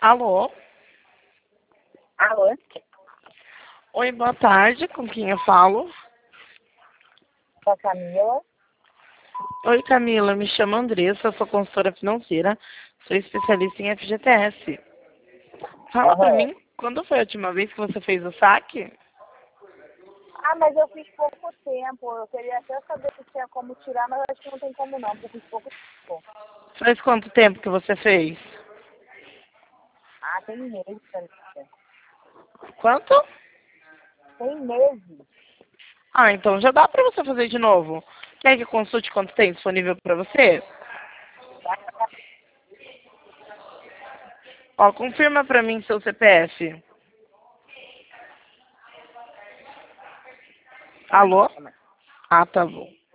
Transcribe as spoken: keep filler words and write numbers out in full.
Alô? Alô? Oi, boa tarde. Com quem eu falo? Com a Camila. Oi, Camila. Me chamo Andressa, sou consultora financeira. Sou especialista em F G T S. Fala pra Aham. mim, quando foi a última vez que você fez o saque? Ah, mas eu fiz pouco tempo. Eu queria até saber se tinha como tirar, mas acho que não tem como não, porque eu fiz pouco tempo. Faz quanto tempo que você fez? Ah, tem meses. Anitta. Quanto? Tem meses. Ah, então já dá pra você fazer de novo. Quer que eu consulte quanto tem disponível pra você? Ó, confirma pra mim seu C P F. Calma aí, Alô? calma aí. Ah, tá bom.